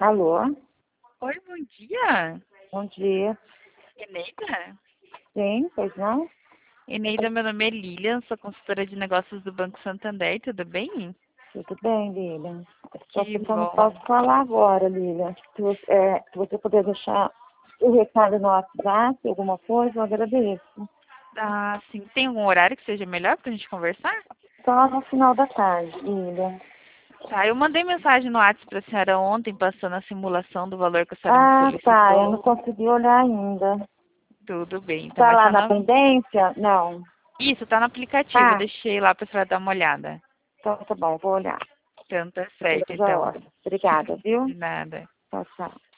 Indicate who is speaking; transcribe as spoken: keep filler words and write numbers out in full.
Speaker 1: Alô?
Speaker 2: Oi, bom dia.
Speaker 1: Bom dia.
Speaker 2: Eneida?
Speaker 1: Sim, pois não?
Speaker 2: Eneida, meu nome é Lilian, sou consultora de negócios do Banco Santander, tudo bem?
Speaker 1: Tudo bem, Lilian. Só
Speaker 2: Que
Speaker 1: que eu não
Speaker 2: bom.
Speaker 1: posso falar agora, Lilian. Se você, é, se você puder deixar o recado no WhatsApp, alguma coisa, eu agradeço.
Speaker 2: Ah, sim. Tem algum horário que seja melhor pra gente conversar?
Speaker 1: Só no final da tarde, Lilian.
Speaker 2: Tá, eu mandei mensagem no WhatsApp pra senhora ontem, passando a simulação do valor que a senhora me
Speaker 1: Ah, tá. Eu não
Speaker 2: solicitou.
Speaker 1: consegui olhar ainda.
Speaker 2: Tudo bem, então
Speaker 1: Tá
Speaker 2: vai
Speaker 1: lá
Speaker 2: estar
Speaker 1: na
Speaker 2: no...
Speaker 1: pendência? Não.
Speaker 2: Isso, tá no aplicativo, eu
Speaker 1: Ah,
Speaker 2: deixei lá pra senhora dar uma olhada.
Speaker 1: então tá bom, vou olhar.
Speaker 2: Então tá certo,
Speaker 1: Eu já
Speaker 2: então.
Speaker 1: olho. Obrigada, viu?
Speaker 2: De nada.
Speaker 1: Tchau, tchau.